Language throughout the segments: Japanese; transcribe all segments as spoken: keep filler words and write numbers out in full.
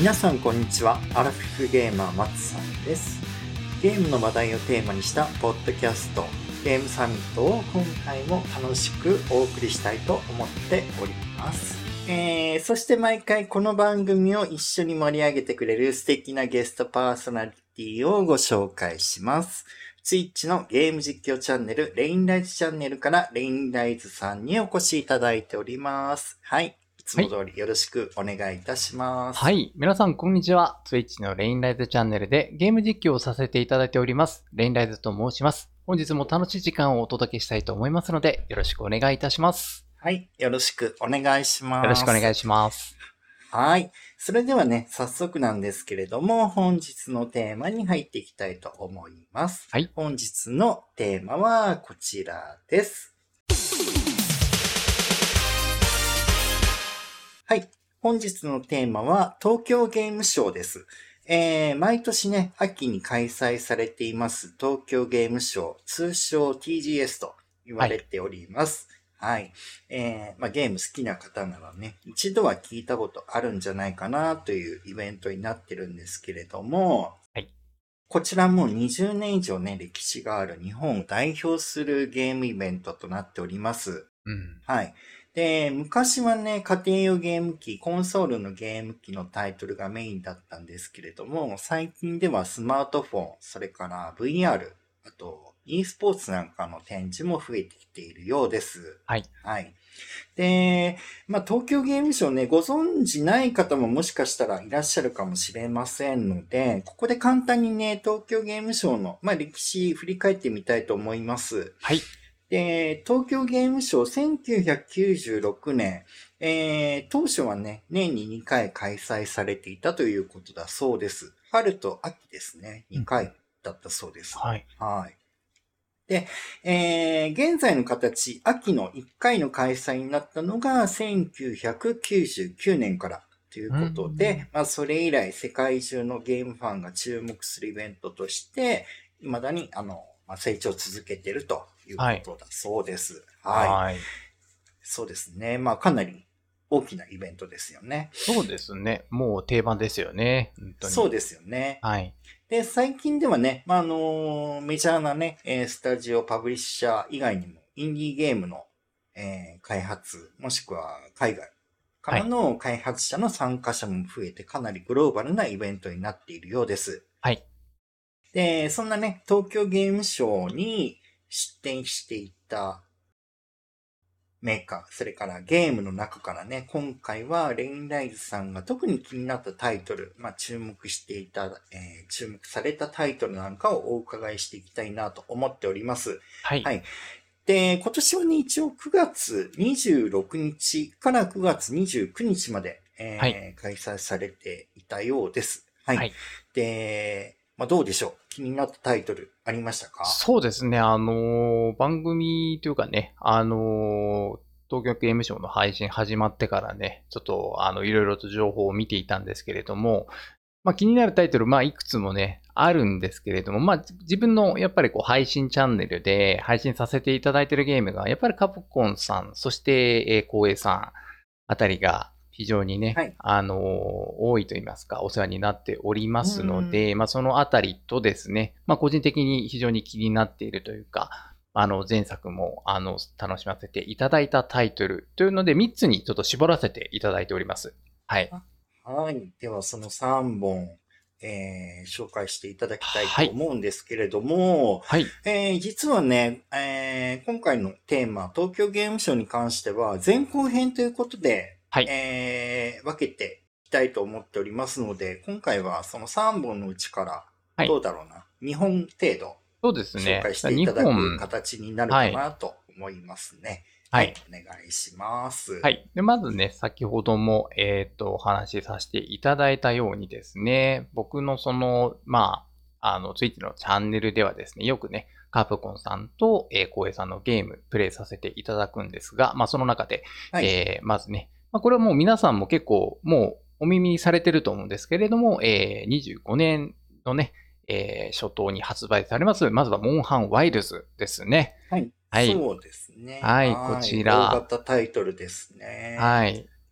皆さんこんにちは。アラフィフゲーマー松さんです。ゲームの話題をテーマにしたポッドキャストゲームサミットを今回も楽しくお送りしたいと思っております。えー、そして毎回この番組を一緒に盛り上げてくれる素敵なゲストパーソナリティをご紹介します。Twitch のゲーム実況チャンネルレインライズチャンネルからレインライズさんにお越しいただいております。はい。いつも通りよろしくお願いいたします。 はい。皆さん、こんにちは。Twitch のレインライズチャンネルでゲーム実況をさせていただいております。レインライズと申します。本日も楽しい時間をお届けしたいと思いますので、よろしくお願いいたします。 はい。よろしくお願いします。 よろしくお願いします。 はい。それではね、早速なんですけれども、本日のテーマに入っていきたいと思います。 はい。 本日のテーマはこちらです。はい。本日のテーマは東京ゲームショウです。えー、毎年ね、秋に開催されています東京ゲームショウ、通称 ティージーエス と言われております。はい。はい、えー、まあ、ゲーム好きな方ならね、一度は聞いたことあるんじゃないかなというイベントになってるんですけれども、 はい。 こちらもにじゅうねん以上ね、歴史がある日本を代表するゲームイベントとなっております。 うん。 はい。で、昔はね、家庭用ゲーム機、コンソールのゲーム機のタイトルがメインだったんですけれども、最近ではスマートフォン、それから ブイアール、あと e スポーツなんかの展示も増えてきているようです。 はい。 はい。で、まあ、東京ゲームショウね、ご存知ない方ももしかしたらいらっしゃるかもしれませんので、ここで簡単にね、東京ゲームショウの、まあ、歴史振り返ってみたいと思います。 はい。 で、東京ゲームショウせんきゅうひゃくきゅうじゅうろくねん、えー、当初はね、年ににかい開催されていたということだそうです。春と秋ですね、にかいだったそうです。 はい。 はい。で、えー、現在の形、秋のいっかいの開催になったのがせんきゅうひゃくきゅうじゅうきゅうねんからということで、まあ、それ以来世界中のゲームファンが注目するイベントとして、未だにあの、まあ、成長を続けているということだそうです。はい。はい、そうですね。まあ、かなり大きなイベントですよね。 そうですね。もう定番ですよね。本当に。 そうですよね。 はい。 で、最近ではね、まあ、あのー、メジャーなね、スタジオ、パブリッシャー以外にも、インディーゲームの、えー、開発、もしくは海外からの開発者の参加者も増えて、かなりグローバルなイベントになっているようです。 はい。 で、そんなね、東京ゲームショウに出展していたメーカー、それからゲームの中からね、今回はレインライズさんが特に気になったタイトル、まあ注目していた、えー、注目されたタイトルなんかをお伺いしていきたいなと思っております。 はい。 はい。で、今年はね、一応くがつにじゅうろくにちからくがつにじゅうくにちまで、えーはい、開催されていたようです。はい。はい、で、まあ、どうでしょう？気になったタイトルありましたか？ そうですね。あのー、番組というかね、あのー、東京ゲームショウの配信始まってからね、ちょっと、あの、いろいろと情報を見ていたんですけれども、まあ気になるタイトル、まあいくつもね、あるんですけれども、まあ自分のやっぱりこう配信チャンネルで配信させていただいているゲームが、やっぱりカプコンさん、そして、えー、光栄さんあたりが、非常にね、はい、あの、多いと言いますか、お世話になっておりますので、まあ、そのあたりとですね、まあ、個人的に非常に気になっているというか、あの、前作も、あの、楽しませていただいたタイトルというので、みっつにちょっと絞らせていただいております。はい。 はい。では、そのさんぼん、えー、紹介していただきたいと思うんですけれども、はい。えー、実はね、えー、今回のテーマ、東京ゲームショウに関しては、前後編ということで、はい、えー、分けていきたいと思っておりますので、今回はそのさんぼんのうちから、どうだろうな、はい、にほん程度、そうですね。紹介していただく形になるかなと思いますね。はい、はい、お願いします。 はい。で、まずね、先ほども、えっと、お話しさせていただいたようにですね、僕のその、まあ、あの、ツイッチのチャンネルではですね、よくね、カプコンさんと、えー、光栄さんのゲーム、プレイさせていただくんですが、まあ、その中で、はい、えー、まずね、まあ、これはもう皆さんも結構、もうお耳にされてると思うんですけれども、えー、にじゅうごねんのね、えー、初頭に発売されます、まずはモンハンワイルズですね。 はい。はい、そうですね。 はい、こちら。 大型タイトルですね。 はい。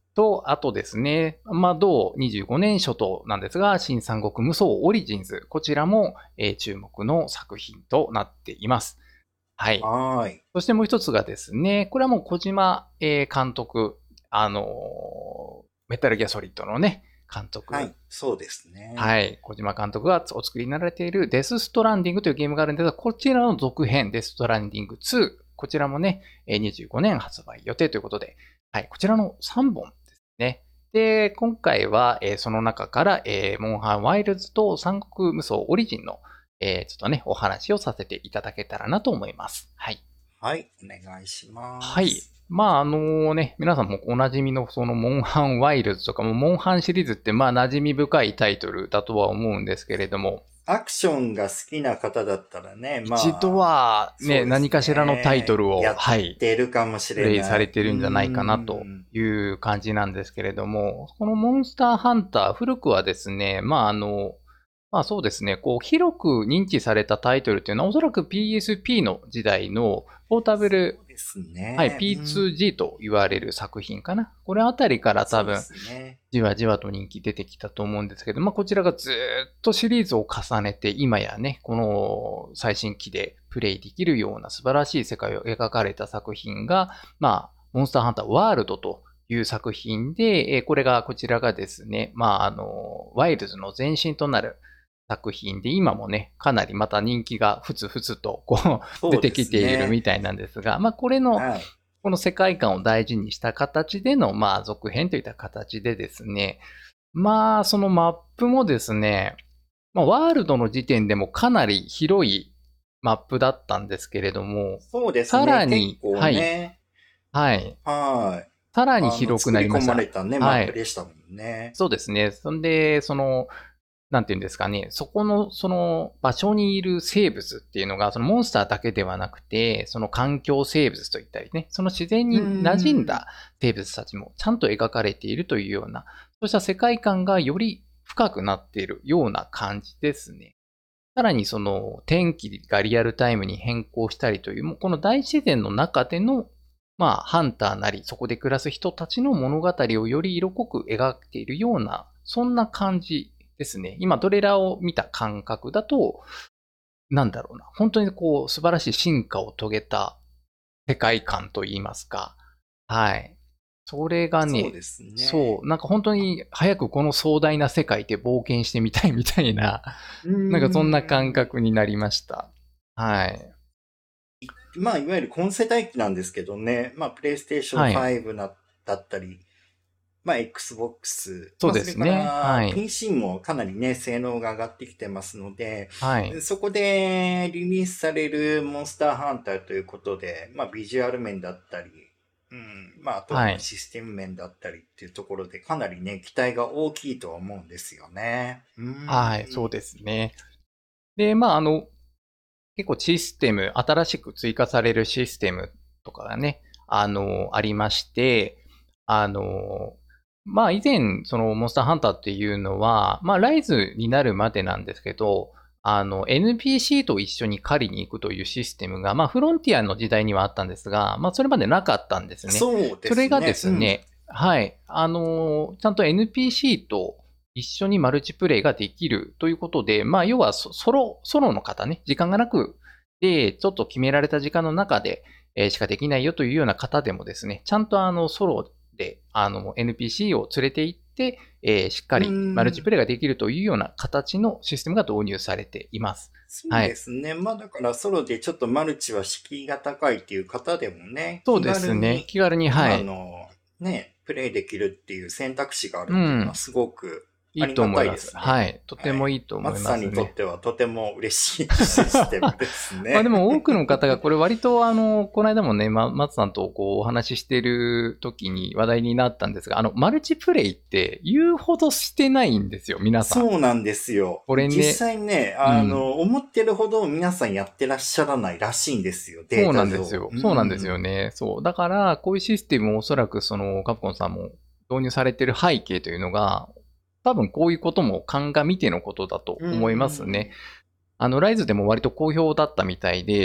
と、あとですね、まあ、同にじゅうごねん初頭なんですが、新三国無双オリジンズ、こちらも、えー注目の作品となっています。はい。 はーい。 そしてもう一つがですね、これはもう小島、えー監督、あのーメタルギアソリッドのね、監督。 はい。そうですね。 はい。小島監督がお作りになられているデスストランディングというゲームがあるんですが、こちらの続編、デスストランディングツー。こちらもね、えーにじゅうごねん発売予定ということで、はい。こちらのさんぼんですね。で、今回は、えーその中から、えーモンハンワイルズと三国無双オリジンの、えーちょっとね、お話をさせていただけたらなと思います。はい。 はい。お願いします。 はい。まあ、あのね、皆さんもおなじみのそのモンハンワイルズとかも、モンハンシリーズってまあ馴染み深いタイトルだとは思うんですけれども、 アクションが好きな方だったらね、まあ。 一度はね、 そうですね何かしらのタイトルを、 やはいっ、てるかもしれない。 プレイされてるんじゃないかなという感じなんですけれども、このモンスターハンター、古くはですね、まああの、まあそうですね、こう広く認知されたタイトルっていうのはおそらく ピーエスピー の時代のポータブル、 そうですね。 はい、ピーツージー と言われる作品かな。これあたりから多分、 そうですね。 じわじわと人気出てきたと思うんですけど、まあこちらがずーっとシリーズを重ねて、今やね、この最新機でプレイできるような素晴らしい世界を描かれた作品が、まあ、モンスターハンターワールドという作品で、えーこれが、こちらがですね、まあ、あの、ワイルズの前身となる作品で、今もね、かなりまた人気がふつふつとこう出てきているみたいなんですが、まあこれの、 はい。 この世界観を大事にした形での、まあ続編といった形でですね、まあそのマップもですね、まあワールドの時点でもかなり広いマップだったんですけれども、 そうですね。 さらに結構ね。 はい。 はい。 さらにあの広くなりました。 作り込まれたね、 はいマップでしたもんね。 そうですね。そんで、その、なんていうんですかね、そこの、その場所にいる生物っていうのが、そのモンスターだけではなくて、その環境生物といったりね、その自然に馴染んだ生物たちもちゃんと描かれているというような、そうした世界観がより深くなっているような感じですね。さらにその天気がリアルタイムに変更したりという、もうこの大自然の中での、まあ、ハンターなり、そこで暮らす人たちの物語をより色濃く描いているような、そんな感じですね。今、トレーラーを見た感覚だと、なんだろうな。本当にこう、素晴らしい進化を遂げた世界観といいますか。はい。それがね、 そうですね。 そう、なんか本当に早くこの壮大な世界で冒険してみたいみたいな、なんかそんな感覚になりました。はい。 まあ、いわゆる今世代機なんですけどね、まあ、プレイステーションファイブな、だったり、まあ、Xbox、 そうですねまあ、それからはいピーシー もかなりね、性能が上がってきてますので、 はい。 そこでリリースされるモンスターハンターということで、まあ、ビジュアル面だったり、うん、まあ、あとははいシステム面だったりっていうところで、かなりね、期待が大きいとは思うんですよね。うん、 はい、そうですね。で、まあ、あの、結構システム、新しく追加されるシステムとかがね、あの、ありまして、あの、まあ以前、そのモンスターハンターっていうのは、まあライズになるまでなんですけど、あの、エヌピーシー と一緒に狩りに行くというシステムが、まあフロンティアの時代にはあったんですが、まあそれまでなかったんですね。 そうですね。 それがですね、はい、あの、ちゃんと エヌピーシー と一緒にマルチプレイができるということで、まあ要はソソロ、ソロの方ね、時間がなく、で、ちょっと決められた時間の中で、えーしかできないよというような方でもですね、ちゃんとあのソロであの エヌピーシー を連れて行って、えーしっかりマルチプレイができるというような形のシステムが導入されています。 そうですね。まあだからソロでちょっとマルチは敷居が高いっていう方でもね、 そうですね。気軽に、はい。 あの、ね、プレイできるっていう選択肢があるっていうのはすごくありいいと思います。 がたいですね。 はい。とてもいいと思いますね。 松さんにとってはとても嬉しいシステムですね。 まあでも多くの方がこれ割とあの、この間もね、ま、松さんとこうお話ししている時に話題になったんですが、あの、マルチプレイって言うほどしてないんですよ、皆さん。 そうなんですよ。 これね実際ね、あの、うん、思ってるほど皆さんやってらっしゃらないらしいんですよ、データ上。 そうなんですよ。そうなんですよね。そう。だから、こういうシステムをおそらくその、カプコンさんも導入されている背景というのが、多分こういうことも鑑みてのことだと思いますね。あの、ライズでも割と好評だったみたいで、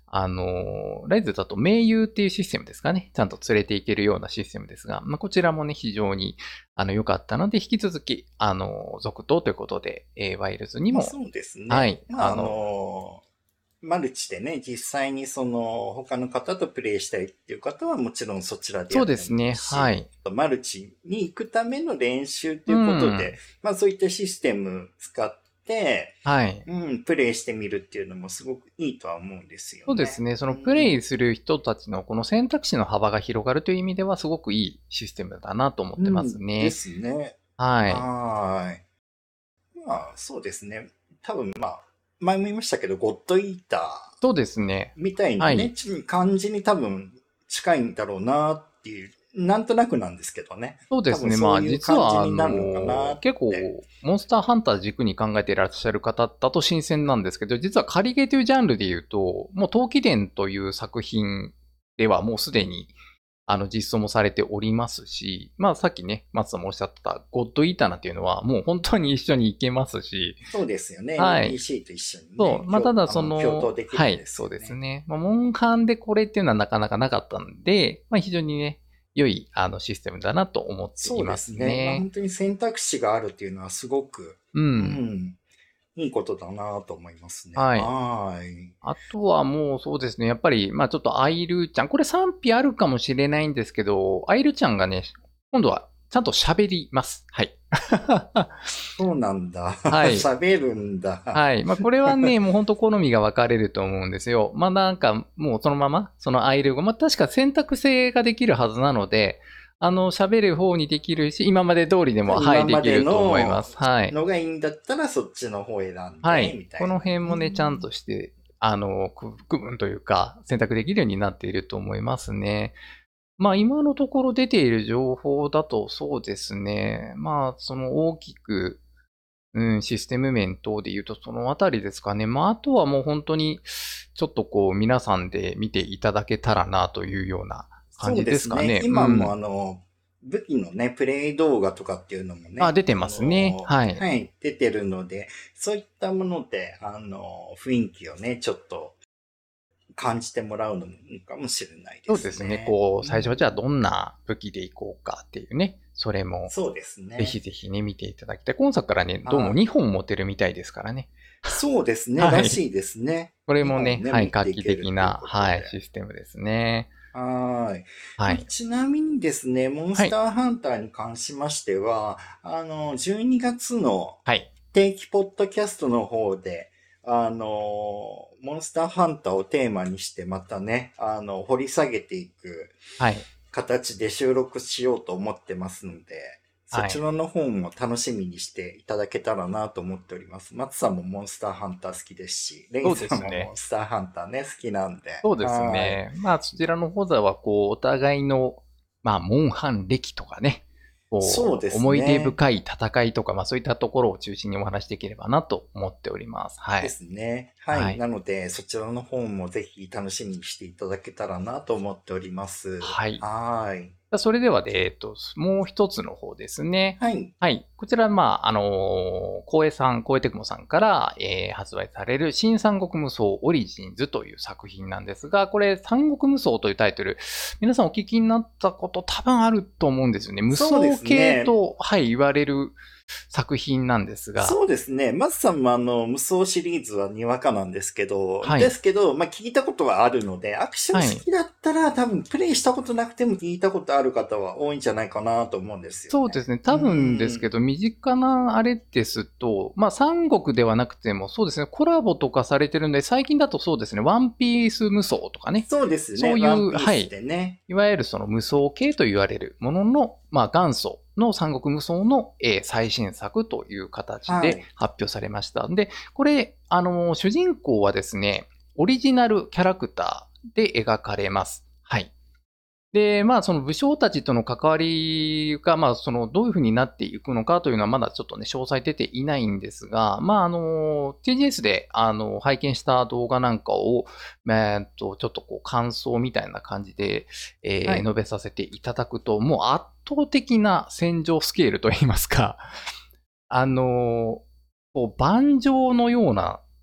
あの、ライズだと盟友っていうシステムですかね。ちゃんと連れていけるようなシステムですが、まあ、こちらもね、非常にあの良かったので、引き続き、あの、続投ということで、えーワイルズにも、 まあそうですね。 はい、 まあああの、 の、マルチでね、実際にその他の方とプレイしたいっていう方はもちろんそちらでそやってもいいうですね、 し、 はい。 マルチに行くための練習とういうことん、 で、まあそういったシステム使って、 はい。 うん、プレイしてみるっていうのもすごくいいとは思うんですよね。 そうですね。そのプレうん、 イする人たちのこの選択肢の幅が広がるという意味ではすごくいいシステムだなと思ってまうん、ですね。 すね。 はい。 はーい。まあそうですね。多分まあ、前も言いましたけど、ゴッドイーター、 そうですね。 みたいなね、 はい。 ちょっと感じに多分近いんだろうなっていう、なんとなくなんですけどね。多分そうですね。まあそういう感じ実はあになるのかなの、 って。 結構モンスターハンター軸に考えていらっしゃる方だと新鮮なんですけど、実は仮ゲーというジャンルで言うと、もう陶器伝という作品ではもうすでにあの、実装もされておりますし、まあさっきね、松さんもおっしゃったゴッドイーターなんていうのはもう本当に一緒に行けますし、 そうですよね。 はい。 エヌピーシー と一緒にそう。 ね、 まあただそ共あの共闘の、 できるんではい、そうですすよね。 ね。まあ、モンハンでこれっていうのはなかなかなかったんで、まあ非常にね、良いあのシステムだなと思ってそうでいますすね。まあね。 本当に選択肢があるっていうのはすごく、 ううん。 ん、いいことだなと思いますね。 はい。 はーい。 あとはもうそうですね。やっぱり、まあちょっとアイルちゃん、これ賛否あるかもしれないんですけど、アイルちゃんがね、今度はちゃんと喋ります。はい。 そうなんだ。 はい。 喋るんだ。 はい。まあこれはね、もう本当好みが分かれると思うんですよ。まあなんかもうそのまま、そのアイル語、まあ確か選択性ができるはずなので、あの、喋る方にできるし、今まで通りでも、はい、で今まできると思いまのす。はい。 のがいいんだったらそっちの方選んで、 はい。 みたいな。 この辺もね、ちゃんうんとして、あの、区区分というか、選択できるようになっていると思いますね。まあ今のところ出ている情報だとそうですね。まあその大きく、うん、システム面等で言うとそのあたりですかね。まああとはもう本当にちょっとこう皆さんで見ていただけたらなというような感そうじですね。 ですかね。う今もあん。 の、武器のね、プレイ動画とかっていうのもあ、 ね、あ出てますね。 の、 はい。 はい、出てるので、そういったもので、あの、雰囲気をね、ちょっと感じてもらうのもいいかもしれないでそうですね。 すね。 こう、 う最初はじゃあん、 どんな武器でいこうかっていうね。それもそうですぜひね。 ぜひね、見ていただきたい。今作からね、どうもはい。 にほん持てるみたいですからね。 そうですね。 はい。 らしいですね。 これもね、 にほんね、 はい、 持ってい画期けるっていう的な、はい、 ことで。 システムですね。 はーい。まあ、 はい。 ちなみにですね、モンはい。 スターハンターに関しましては、あの、じゅうにがつのはい。 定期ポッドキャストの方で、あの、モンスターハンターをテーマにしてまたね、あの、掘り下げていくはい。 形で収録しようと思ってますので、そはい。 ちらの方も楽しみにしていただけたらなと思っております。松さんもモンスターハンター好きですし、レインそうでさんもモすね。 ンスターハンターね、好きなんで、 そうですはーい。 ね。まあ、そちらの方では、こう、お互いの、まあ、モンハン歴とかね、こう、 そうです思い出ね。 深い戦いとか、まあ、そういったところを中心にお話しできればなと思っております。はでい。 すね。はい。 はい。 なので、そちらの方もぜひ楽しみにしていただけたらなと思っております。 はい。 はーい。 それでは、えっと、もう一つの方ですね。 はい。 はい。こちら、まあ、あのー、光栄さん、光栄テクモさんから、えー発売される新三国無双オリジンズという作品なんですが、これ、三国無双というタイトル、皆さんお聞きになったこと多分あると思うんですよね。無そうで双系すね。 と、はい、言われる作品なんですが、 そうですね。マスさんもあの、無双シリーズはにわかなんですけど、 はい。 ですけど、まあ、聞いたことはあるので、アクションはい。 好きだったら多分プレイしたことなくても聞いたことある方は多いんじゃないかなと思うんですよね。 そうですね。 う多分ですけーん。 ど、身近なあれですと、まあ、三国ではなくても、そうですね、コラボとかされてるんで、最近だとそうですね、ワンピース無双とかね、 そうですね。 そういう、 ワンピースはい、 でね。 いわゆるその無双系と言われるものの、まあ、元祖の三国無双の、えー最新作という形ではい。 発表されました。で、これ、あのー主人公はですね、オリジナルキャラクターで描かれます。はい。で、まあ、その武将たちとの関わりが、まあ、その、どういうふうになっていくのかというのは、まだちょっとね、詳細出ていないんですが、まあ、あの、ティージーエス で、あの、拝見した動画なんかを、えーっと、ちょっとこう、感想みたいな感じで、えーはい。 述べさせていただくと、もう圧倒的な戦場スケールといいますか、あの、こう、盤上のような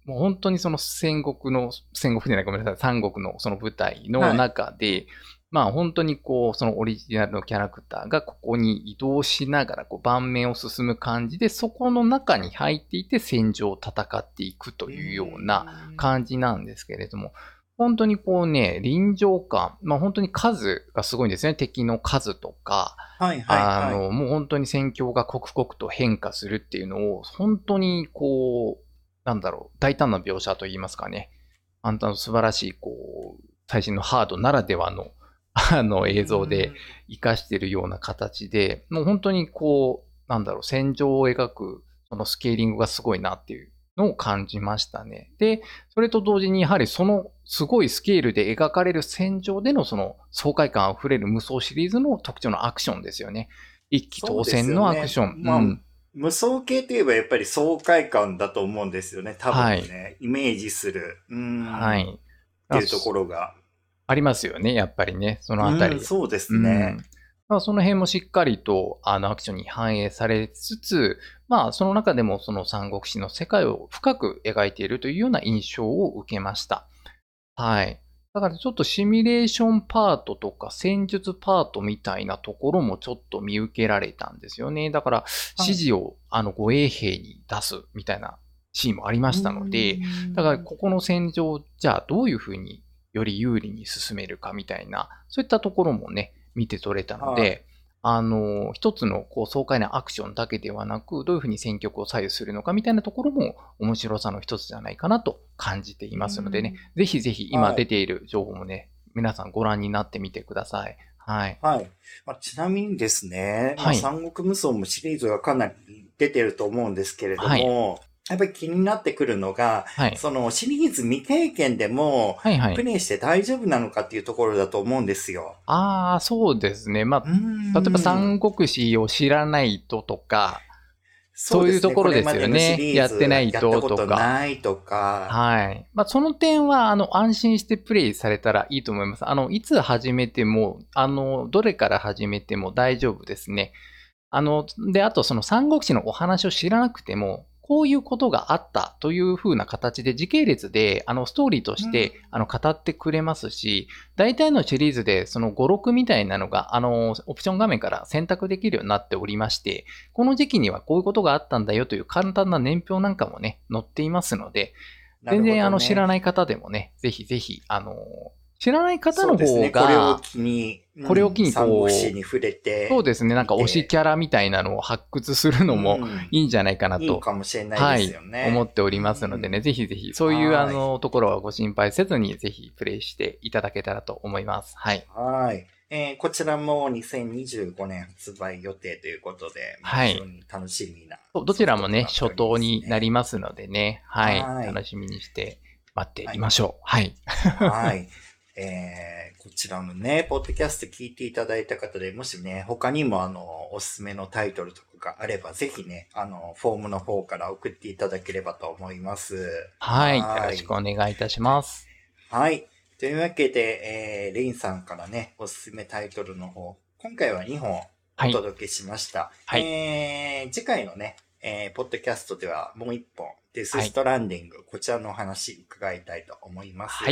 もう本当にその戦国の、戦国じゃない、ごめんなさい、三国のその舞台の中で、はい、まあ本当にこう、そのオリジナルのキャラクターがここに移動しながらこう盤面を進む感じで、そこの中に入っていて戦場を戦っていくというような感じなんですけれども、本当にこうね、臨場感、まあ本当に数がすごいんですね。敵の数とか、 はいはいはい、 あの、もう本当に戦況が刻々と変化するっていうのを、本当にこう、なんだろう、大胆な描写といいますかね。あんたの素晴らしい、こう、最新のハードならではの、あの映像で活かしているような形で、もう本当にこう、なんだろう、戦場を描く、そのスケーリングがすごいなっていうのを感じましたね。で、それと同時にやはりそのすごいスケールで描かれる戦場でのその爽快感あふれる無双シリーズの特徴のアクションですよね。一気当選のアクション。 まあ、うん、無双系といえばやっぱり爽快感だと思うんですよね。多分ね、はい、イメージする。うん。 はい。 っていうところが。 ありますよね、やっぱりね、そのあたり。 うん、そうですね。 うんまあ、その辺もしっかりとあのアクションに反映されつつ、まあその中でもその三国志の世界を深く描いているというような印象を受けました。はい。だからちょっとシミュレーションパートとか戦術パートみたいなところもちょっと見受けられたんですよね。だから指示をあの護衛兵に出すみたいなシーンもありましたので、だからここの戦場じゃあどういうふうにより有利に進めるかみたいな、そういったところもね、見て取れたので、はい、あの、一つのこう爽快なアクションだけではなく、どういうふうに戦局を左右するのかみたいなところも面白さの一つじゃないかなと感じていますのでね、ぜひぜひ今出ている情報もね、はい、皆さんご覧になってみてください。はい。 はい。まあ、ちなみにですね、はい、まあ、三国無双もシリーズがかなり出てると思うんですけれども、はいやっぱり気になってくるのが、はい、そのシリーズ未経験でも、はいはい、プレイして大丈夫なのかっていうところだと思うんですよ。 ああ、そうですね。まあ、例えば三国志を知らないととか、そういうところですよね。やってないととか。 やったことないとか。 はい。まあ、その点は、あの、安心してプレイされたらいいと思います。あの、いつ始めても、あの、どれから始めても大丈夫ですね。あの、で、あとその三国志のお話を知らなくても、こういうことがあったという風な形で時系列であのストーリーとしてあの語ってくれますし、大体のシリーズでそのご、ろくみたいなのがあのオプション画面から選択できるようになっておりまして、この時期にはこういうことがあったんだよという簡単な年表なんかもね、載っていますので、全然あの知らない方でもね、ぜひぜひ、あの、知らない方の方が、 これを機に、 これを機にこう、 三国志に触れて、 そうですね、なんか推しキャラみたいなのを発掘するのもいいんじゃないかなと、 いいかもしれないですよね。 はい、思っておりますのでね、ぜひぜひ、そういうあのところはご心配せずに、ぜひプレイしていただけたらと思います。はい。 はい。えー、こちらもにせんにじゅうごねん発売予定ということで、 はい、 非常に楽しみな、 どちらもね、初頭になりますのでね、はい、はい楽しみにして待っていましょう。はい。 はい。えー、こちらのね、ポッドキャスト聞いていただいた方で、もしね、他にもあの、おすすめのタイトルとかがあれば、ぜひね、あの、フォームの方から送っていただければと思います。 はい。よろしくお願いいたします。 はい。というわけで、えー、レインさんからね、おすすめタイトルの方、今回はにほんお届けしました。はい。えー、次回のね、えー、ポッドキャストではもういっぽん、デスストランディング、はい、こちらのお話伺いたいと思います。はい。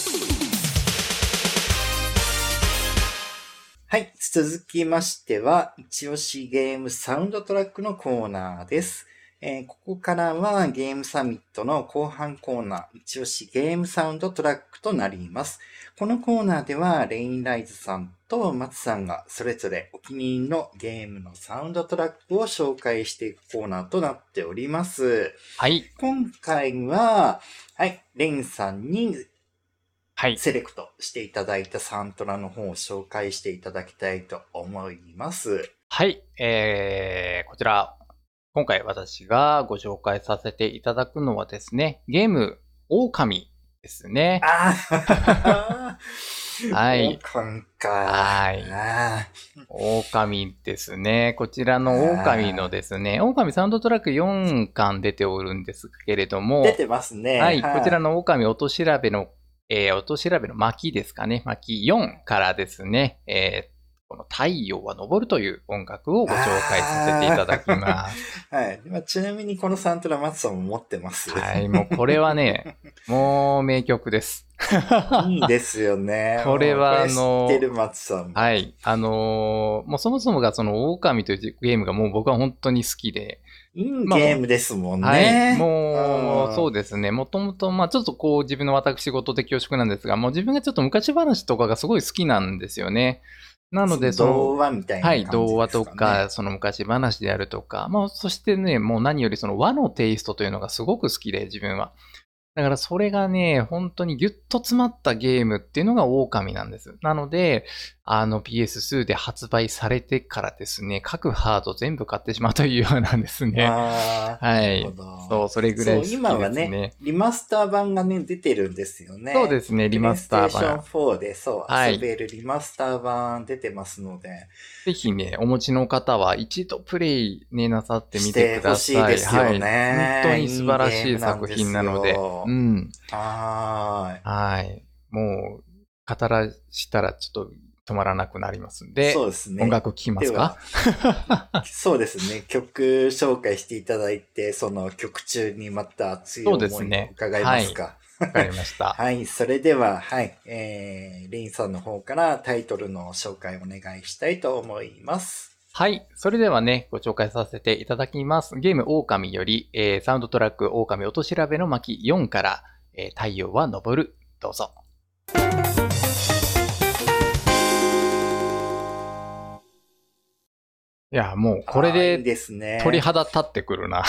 はい。続きましては、一押しゲームサウンドトラックのコーナーです。えー、ここからはゲームサミットの後半コーナー、一押しゲームサウンドトラックとなります。このコーナーでは、レインライズさんと松さんがそれぞれお気に入りのゲームのサウンドトラックを紹介していくコーナーとなっております。 はい。 今回は、はい、レインさんに、はい。セレクトしていただいたサントラの方を紹介していただきたいと思います。 はい。えー、こちら、今回私がご紹介させていただくのはですね、ゲーム、狼ですね。 ああはい。 狼か。 はい。狼ですね。こちらの狼のですね、狼サウンドトラックよんかん出ておるんですけれども、 出てますね。 はい。はい、こちらの狼音調べのえー、音調べの巻ですかね。巻よんからですね、えー、 この太陽は昇るという音楽をご紹介させていただきます。 はい。まあ、ちなみにこのサントラ松さんも持ってます。 はい、もうこれはね、もう名曲です。 いいですよね。 これはあの、 知ってる松さんも。 はい、あのー、もうそもそもがその狼というゲームがもう僕は本当に好きで、 いいゲームですもんね。 はい。もう、そうですね。もともと、まあちょっとこう自分の私事的恐縮なんですが、もう自分がちょっと昔話とかがすごい好きなんですよね。なので、その、 童話みたいな感じですかね。 はい、童話とか、その昔話であるとか、まあそしてね、もう何よりその和のテイストというのがすごく好きで、自分は。だからそれがね、本当にギュッと詰まったゲームっていうのが狼なんです。なので、あの ピーエスツー で発売されてからですね、各ハード全部買ってしまうというようなんですね。 ああ、 はい。 なるほど。 そう、それぐらい好きですね。 そう、今はね、リマスター版がね、出てるんですよね。 そうですね、リマスター版。 プレイステーションフォーで、そう、 はい、 遊べるリマスター版出てますので。 ぜひね、お持ちの方は一度プレイね、なさってみてください。 してほしいですよね。 はい。本当に素晴らしい作品なので。うん。 はい。はい。もう、語らしたらちょっと止まらなくなりますんで。 そうですね。 音楽聴きますか？ そうですね。曲紹介していただいて、その曲中にまた熱い思いを伺いますか。 わかりました。 はい。それでは、はい。えー、レインさんの方からタイトルの紹介をお願いしたいと思います。 はい。それではね、ご紹介させていただきます。ゲーム狼より、えー、サウンドトラック狼音調べの巻よんから、えー、太陽は昇る。どうぞ。いや、もうこれで鳥肌立ってくるな。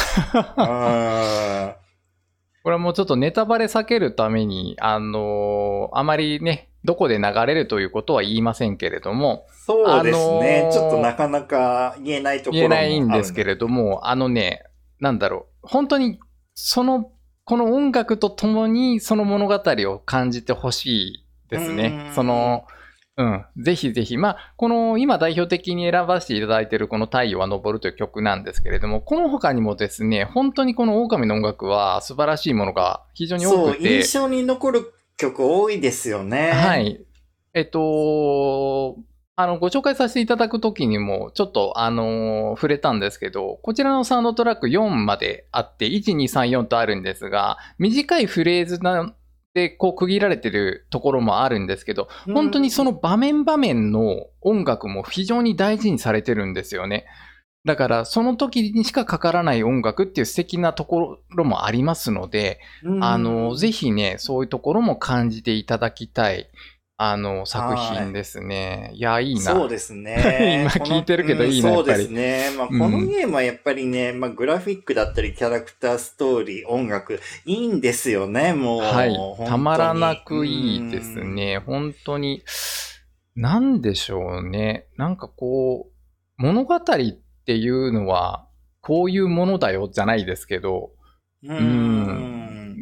これはもうちょっとネタバレ避けるために、あのー、あまりね、どこで流れるということは言いませんけれども。 そうですね。あのー、ちょっとなかなか言えないところもある。 言えないんですけれども、あのね、なんだろう。本当に、その、この音楽とともにその物語を感じてほしいですね。その、うん。ぜひぜひ。まあ、この今代表的に選ばせていただいているこの太陽は昇るという曲なんですけれども、この他にもですね、本当にこの狼の音楽は素晴らしいものが非常に多くて。 そう、印象に残る曲多いですよね。 はい。えっと、あの、ご紹介させていただくときにも、ちょっと、あのー、触れたんですけど、こちらのサウンドトラックよんまであって、いち、に、さん、よんとあるんですが、短いフレーズな、で、こう区切られてるところもあるんですけど、本当にその場面場面の音楽も非常に大事にされてるんですよね。だから、その時にしかかからない音楽っていう素敵なところもありますので、あの、ぜひね、そういうところも感じていただきたい。あの、作品ですね。いや、いいな。 そうですね。 今聞いてるけどいいな、やっぱり。 そうですね。まあ、このゲームはやっぱりね、まあ、グラフィックだったり、キャラクター、ストーリー、音楽、いいんですよね、もう。 はい。たまらなくいいですね。本当に、なんでしょうね。なんかこう、物語っていうのは、こういうものだよ、じゃないですけど、 うん。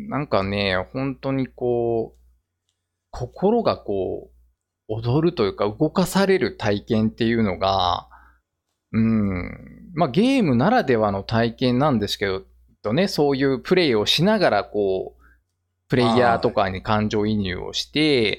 なんかね、本当にこう、心がこう、踊るというか動かされる体験っていうのが、うん、まあゲームならではの体験なんですけどね、そういうプレイをしながらこう、プレイヤーとかに感情移入をして、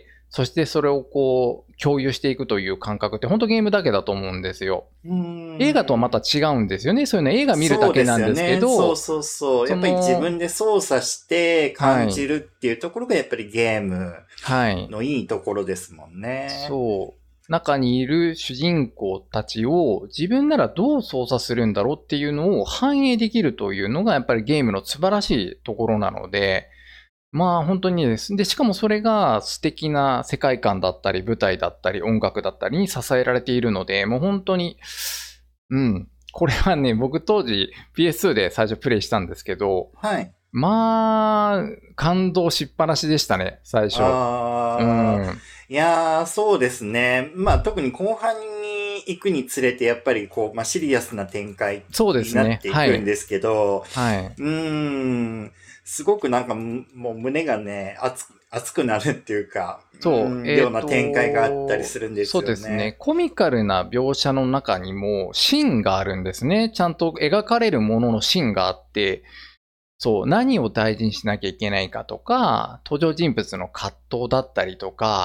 そしてそれをこう、共有していくという感覚って本当ゲームだけだと思うんですよ。映画とはまた違うんですよね。そういうの映画見るだけなんですけど。 そうですよね。そうそうそう。やっぱり自分で操作して感じるっていうところがやっぱりゲームのいいところですもんね。 はい、そう。中にいる主人公たちを自分ならどう操作するんだろうっていうのを反映できるというのがやっぱりゲームの素晴らしいところなので、まあ本当にです。で、しかもそれが素敵な世界観だったり、舞台だったり、音楽だったりに支えられているので、もう本当に、うん。これはね、僕当時 ピーエスツー で最初プレイしたんですけど、 はい。 まあ、感動しっぱなしでしたね、最初。 あうん、いやー、そうですね。まあ特に後半に行くにつれて、やっぱりこう、まあシリアスな展開になっていくんですけど、 はい。 うーん。すごくなんかもう胸がね、熱く、熱くなるっていうか、 そう、 うん、ような展開があったりするんですよね。 そうですね。コミカルな描写の中にも芯があるんですね。ちゃんと描かれるものの芯があって、そう、何を大事にしなきゃいけないかとか、登場人物の葛藤だったりとか、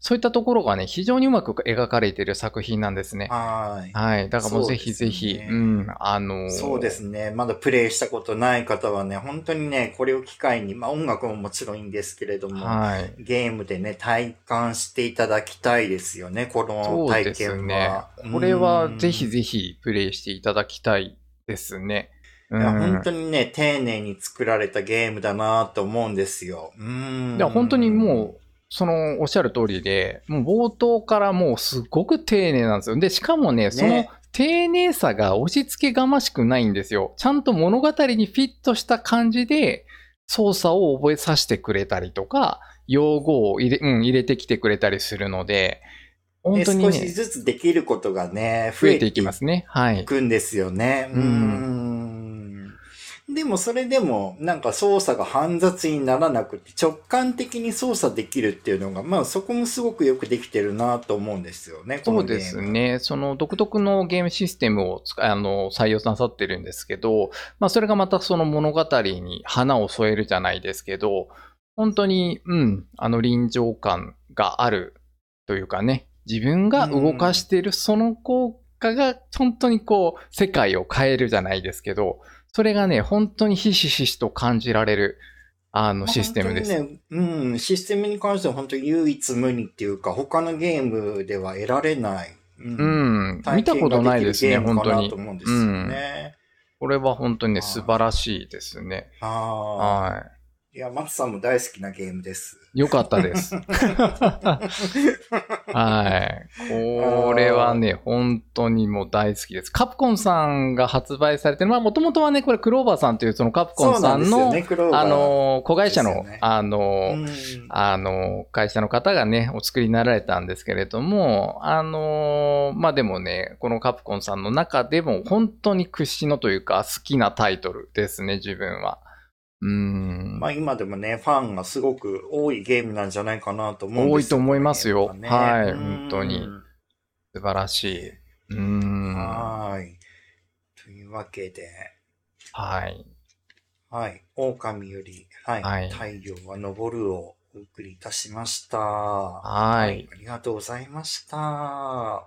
そういったところがね、非常にうまく描かれている作品なんですね。 はい。 はい。だからもうぜひぜひ、う,、ん、あのー、 そうですね。まだプレイしたことない方はね、本当にね、これを機会に、まあ音楽ももちろんいいんですけれども、はい、ゲームでね、体感していただきたいですよね、この体験は。そうですね。 これはぜひぜひプレイしていただきたいですね。 いや、本当にね、丁寧に作られたゲームだなと思うんですよ。うん。 いや、本当にもう、その、おっしゃる通りで、もう冒頭からもうすごく丁寧なんですよ。で、しかもね、その丁寧さが押し付けがましくないんですよ。ちゃんと物語にフィットした感じで、操作を覚えさせてくれたりとか、用語を入れ、うん、入れてきてくれたりするので、 本当に、ね、少しずつできることがね、増えていきますね。はい。いくんですよね。うん。うんでもそれでもなんか操作が煩雑にならなくて直感的に操作できるっていうのがまあそこもすごくよくできてるなと思うんですよね。 そうですね。その独特のゲームシステムをあの採用なさってるんですけど、まあそれがまたその物語に花を添えるじゃないですけど、本当に、うん、あの臨場感があるというかね、自分が動かしているその効果が本当にこう世界を変えるじゃないですけど、それがね、本当にひしひしと感じられる、あの、システムです。 ね、うん、システムに関しては本当に唯一無二っていうか、他のゲームでは得られない。 うん、うん、見たことないですね、本当に。 と思うんですよね。 うん、これは本当にね、素晴らしいですね。 はい。いや、松さんも大好きなゲームです。 よかったです。はい。これはね、本当にもう大好きです。カプコンさんが発売されてる、まあもともとはね、これクローバーさんというそのカプコンさんの、ね、あの、子会社の、ね、あの、あの、会社の方がね、お作りになられたんですけれども、あの、まあでもね、このカプコンさんの中でも本当に屈指のというか好きなタイトルですね、自分は。うん。 まあ今でもね、ファンがすごく多いゲームなんじゃないかなと思うんですよ。 多いと思いますよ。ね、はい、本当に。素晴らしい。うん。 はい。というわけで。 はい。 はい。狼より、はい。はい、太陽は昇るをお送りいたしました。 はい、はい。 ありがとうございました。はい。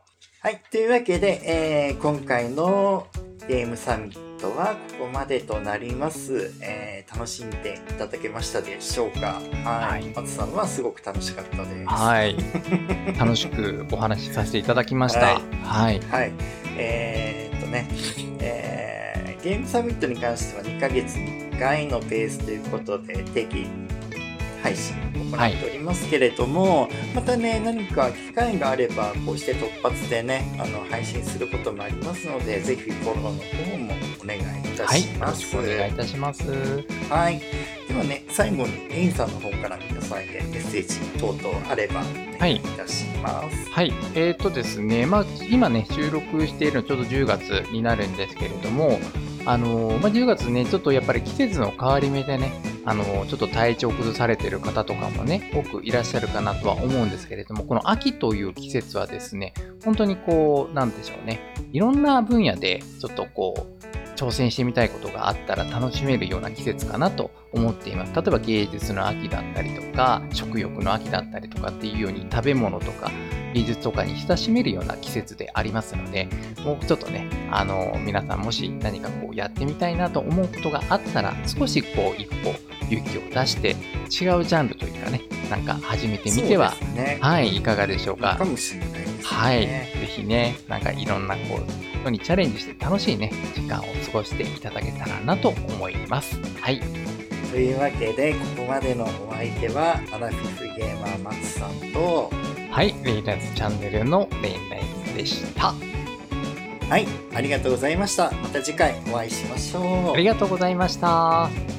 というわけで、えー、今回のゲームサミットはここまでとなります。えー、楽しんでいただけましたでしょうか。はい。はい、松さんはすごく楽しかったです。 はい。楽しくお話しさせていただきました。はい。 はい。はい、えー、っとね、えー、ゲームサミットに関してはにかげつにいっかいのペースということで定期配信を行っておりますけれども、はい、またね、何か機会があればこうして突発でね、あの配信することもありますので、ぜひフォローの方もお願いいたします。 はい、よろしくお願いいたします。 はい。ではね、最後にレインさんの方から皆さんへメッセージ等々あればお願いいたします。 はい。はい、えっとですね、まあ今ね、収録しているのちょうどじゅうがつになるんですけれども、あのまあ、じゅうがつね、ちょっとやっぱり季節の変わり目でね、あのちょっと体調を崩されている方とかもね、多くいらっしゃるかなとは思うんですけれども、この秋という季節はですね、本当にこう、なんでしょうね、いろんな分野でちょっとこう、挑戦してみたいことがあったら楽しめるような季節かなと思っています。例えば芸術の秋だったりとか、食欲の秋だったりとかっていうように食べ物とか美術とかに親しめるような季節でありますので、もうちょっとね、あの、皆さんもし何かこうやってみたいなと思うことがあったら、少しこう一歩勇気を出して違うジャンルというかね、なんか始めてみては、ね、はい、いかがでしょうか。 いいかもしれないですね。 はい、ぜひね、なんかいろんなこう、ことにチャレンジして楽しいね、時間を過ごしていただけたらなと思います。はい。 というわけで、ここまでのお相手は、アラフィフゲーマー松さんと、 はい、レイライズチャンネルのレイライズでした。 はい、ありがとうございました。また次回お会いしましょう。 ありがとうございました。